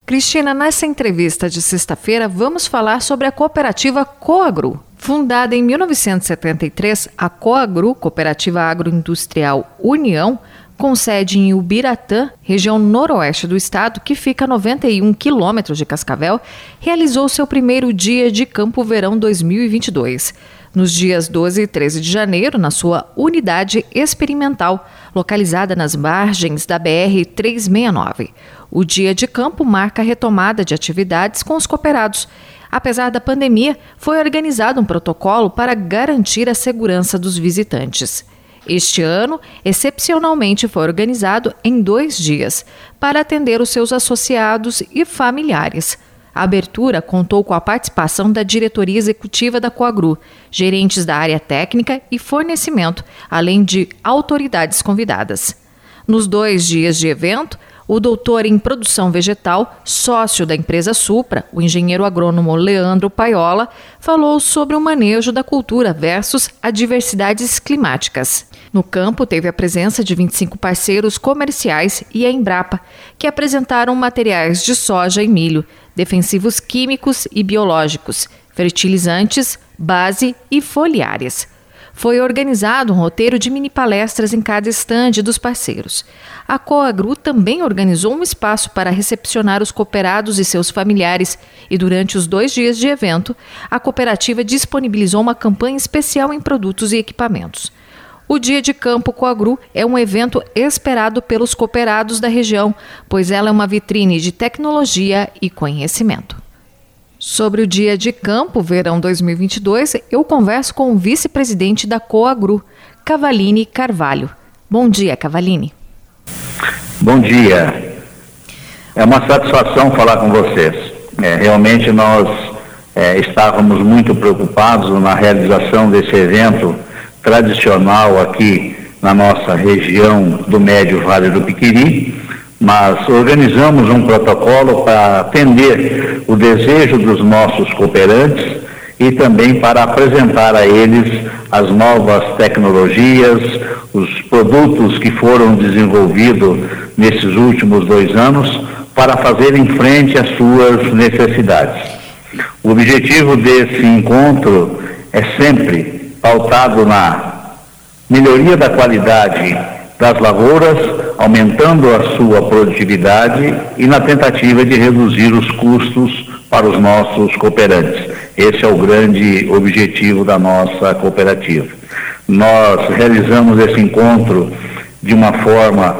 Cristina, nessa entrevista de sexta-feira, vamos falar sobre a cooperativa Coagru. Fundada em 1973, a Coagru, Cooperativa Agroindustrial União, com sede em Ubiratã, região noroeste do estado, que fica a 91 quilômetros de Cascavel, realizou seu primeiro dia de campo verão 2022. Nos dias 12 e 13 de janeiro, na sua unidade experimental, localizada nas margens da BR-369. O dia de campo marca a retomada de atividades com os cooperados. Apesar da pandemia, foi organizado um protocolo para garantir a segurança dos visitantes. Este ano, excepcionalmente, foi organizado em 2 dias, para atender os seus associados e familiares. A abertura contou com a participação da diretoria executiva da Coagru, gerentes da área técnica e fornecimento, além de autoridades convidadas. Nos 2 dias de evento, o doutor em produção vegetal, sócio da empresa Supra, o engenheiro agrônomo Leandro Paiola, falou sobre o manejo da cultura versus adversidades climáticas. No campo, teve a presença de 25 parceiros comerciais e a Embrapa, que apresentaram materiais de soja e milho, defensivos químicos e biológicos, fertilizantes, base e foliares. Foi organizado um roteiro de mini palestras em cada estande dos parceiros. A Coagru também organizou um espaço para recepcionar os cooperados e seus familiares e, durante os 2 dias de evento, a cooperativa disponibilizou uma campanha especial em produtos e equipamentos. O Dia de Campo Coagru é um evento esperado pelos cooperados da região, pois ela é uma vitrine de tecnologia e conhecimento. Sobre o Dia de Campo Verão 2022, eu converso com o vice-presidente da Coagru, Cavaline Carvalho. Bom dia, Cavaline. Bom dia. É uma satisfação falar com vocês. Realmente nós estávamos muito preocupados na realização desse evento tradicional aqui na nossa região do Médio Vale do Piquiri, mas organizamos um protocolo para atender o desejo dos nossos cooperantes e também para apresentar a eles as novas tecnologias, os produtos que foram desenvolvidos nesses últimos 2 anos para fazerem frente às suas necessidades. O objetivo desse encontro é sempre pautado na melhoria da qualidade das lavouras, aumentando a sua produtividade e na tentativa de reduzir os custos para os nossos cooperantes. Esse é o grande objetivo da nossa cooperativa. Nós realizamos esse encontro de uma forma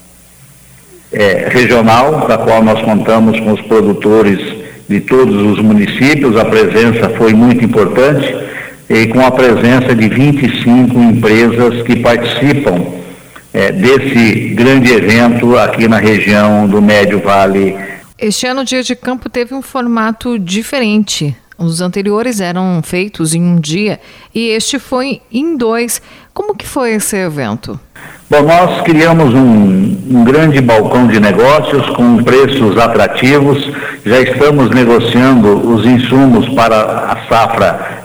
regional, da qual nós contamos com os produtores de todos os municípios. A presença foi muito importante e com a presença de 25 empresas que participam desse grande evento aqui na região do Médio Vale. Este ano o Dia de Campo teve um formato diferente. Os anteriores eram feitos em um dia e este foi em 2. Como que foi esse evento? Bom, nós criamos um grande balcão de negócios com preços atrativos. Já estamos negociando os insumos para a safra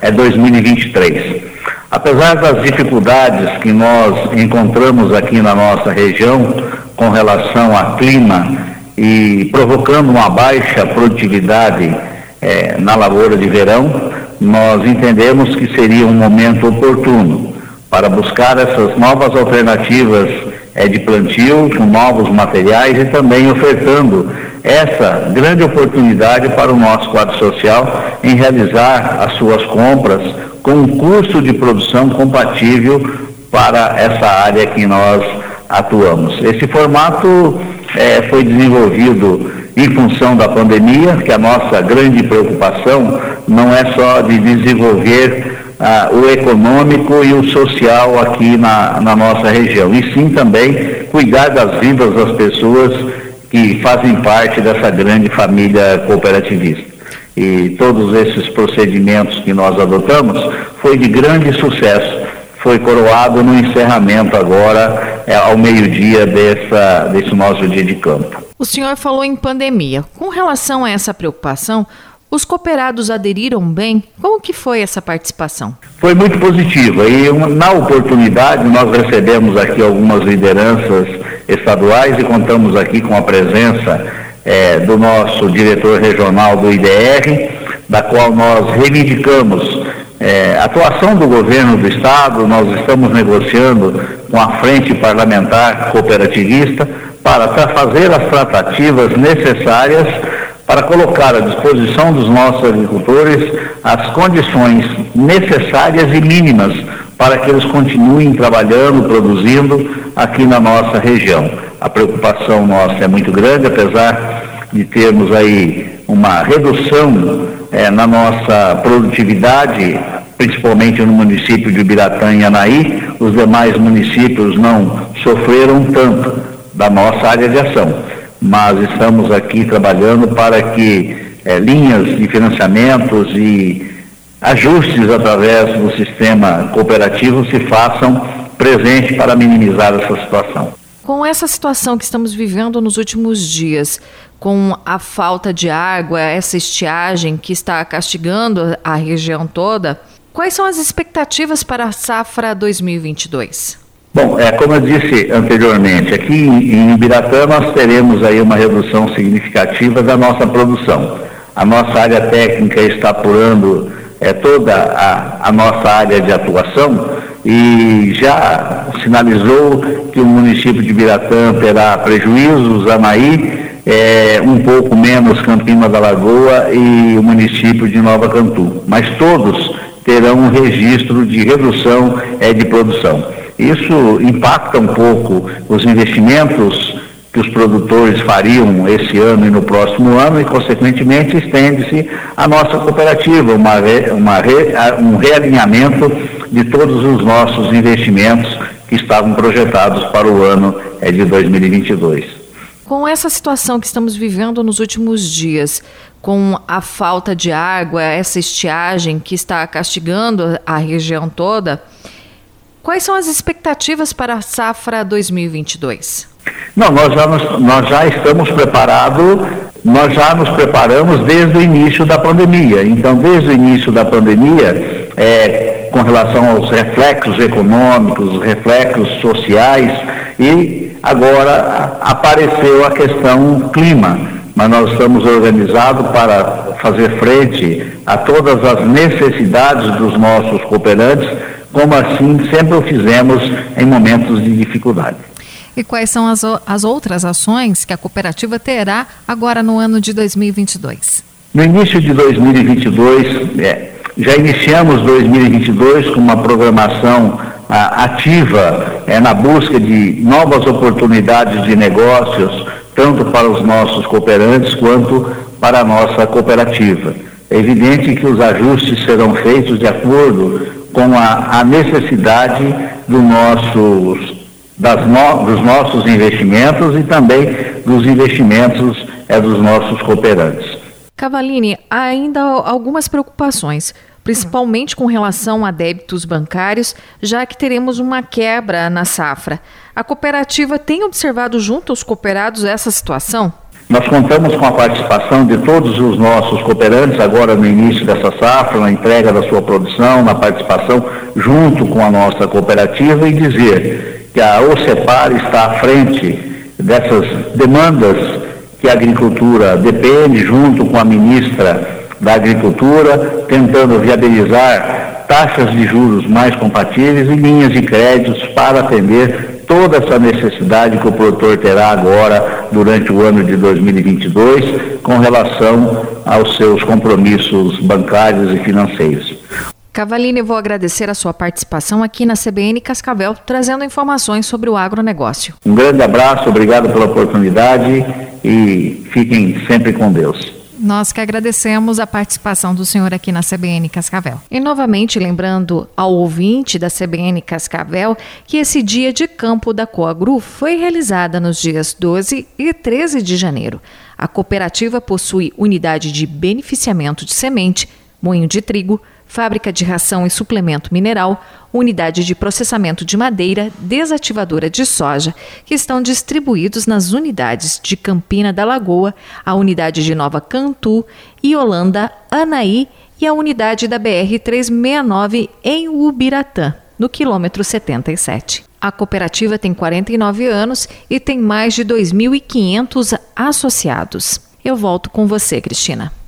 2023. Apesar das dificuldades que nós encontramos aqui na nossa região com relação ao clima e provocando uma baixa produtividade na lavoura de verão, nós entendemos que seria um momento oportuno para buscar essas novas alternativas de plantio com novos materiais e também ofertando essa grande oportunidade para o nosso quadro social em realizar as suas compras com um custo de produção compatível para essa área que nós atuamos. Esse formato foi desenvolvido em função da pandemia, que a nossa grande preocupação não é só de desenvolver o econômico e o social aqui na nossa região, e sim também cuidar das vidas das pessoas que fazem parte dessa grande família cooperativista. E todos esses procedimentos que nós adotamos foi de grande sucesso. Foi coroado no encerramento agora, ao meio-dia desse nosso dia de campo. O senhor falou em pandemia. Com relação a essa preocupação, os cooperados aderiram bem? Como que foi essa participação? Foi muito positiva e na oportunidade nós recebemos aqui algumas lideranças estaduais e contamos aqui com a presença do nosso diretor regional do IDR, da qual nós reivindicamos a atuação do governo do estado. Nós estamos negociando com a Frente Parlamentar Cooperativista para fazer as tratativas necessárias para colocar à disposição dos nossos agricultores as condições necessárias e mínimas para que eles continuem trabalhando, produzindo aqui na nossa região. A preocupação nossa é muito grande, apesar de termos aí uma redução na nossa produtividade, principalmente no município de Ubiratã e Anaí. Os demais municípios não sofreram tanto da nossa área de ação, mas estamos aqui trabalhando para que linhas de financiamentos e ajustes através do sistema cooperativo se façam presente para minimizar essa situação. Com essa situação que estamos vivendo nos últimos dias, com a falta de água, essa estiagem que está castigando a região toda, quais são as expectativas para a safra 2022? Bom, como eu disse anteriormente, aqui em Ubiratã nós teremos aí uma redução significativa da nossa produção. A nossa área técnica está apurando toda a nossa área de atuação e já sinalizou que o município de Ubiratã terá prejuízos, Anaí um pouco menos Campina da Lagoa e o município de Nova Cantu, mas todos terão um registro de redução de produção. Isso impacta um pouco os investimentos que os produtores fariam esse ano e no próximo ano e, consequentemente, estende-se a nossa cooperativa, um realinhamento de todos os nossos investimentos que estavam projetados para o ano de 2022. Com essa situação que estamos vivendo nos últimos dias, com a falta de água, essa estiagem que está castigando a região toda, quais são as expectativas para a safra 2022? Não, nós já estamos preparados, nós já nos preparamos desde o início da pandemia. Então, desde o início da pandemia, com relação aos reflexos econômicos, reflexos sociais, e agora apareceu a questão clima. Mas nós estamos organizados para fazer frente a todas as necessidades dos nossos cooperantes, como assim sempre o fizemos em momentos de dificuldade. E quais são as outras ações que a cooperativa terá agora no ano de 2022? No início de 2022, já iniciamos 2022 com uma programação ativa na busca de novas oportunidades de negócios, tanto para os nossos cooperantes quanto para a nossa cooperativa. É evidente que os ajustes serão feitos de acordo com a necessidade dos nossos investimentos e também dos investimentos dos nossos cooperantes. Cavallini, há ainda algumas preocupações, principalmente com relação a débitos bancários, já que teremos uma quebra na safra. A cooperativa tem observado junto aos cooperados essa situação? Nós contamos com a participação de todos os nossos cooperantes agora no início dessa safra, na entrega da sua produção, na participação junto com a nossa cooperativa, e dizer que a OCEPAR está à frente dessas demandas que a agricultura depende, junto com a ministra da Agricultura, tentando viabilizar taxas de juros mais compatíveis e linhas de créditos para atender toda essa necessidade que o produtor terá agora durante o ano de 2022 com relação aos seus compromissos bancários e financeiros. Cavallini, eu vou agradecer a sua participação aqui na CBN Cascavel, trazendo informações sobre o agronegócio. Um grande abraço, obrigado pela oportunidade e fiquem sempre com Deus. Nós que agradecemos a participação do senhor aqui na CBN Cascavel. E novamente lembrando ao ouvinte da CBN Cascavel que esse dia de campo da Coagru foi realizada nos dias 12 e 13 de janeiro. A cooperativa possui unidade de beneficiamento de semente, moinho de trigo, fábrica de ração e suplemento mineral, unidade de processamento de madeira, desativadora de soja, que estão distribuídos nas unidades de Campina da Lagoa, a unidade de Nova Cantu, Iolanda, Anaí e a unidade da BR-369 em Ubiratã, no quilômetro 77. A cooperativa tem 49 anos e tem mais de 2.500 associados. Eu volto com você, Cristina.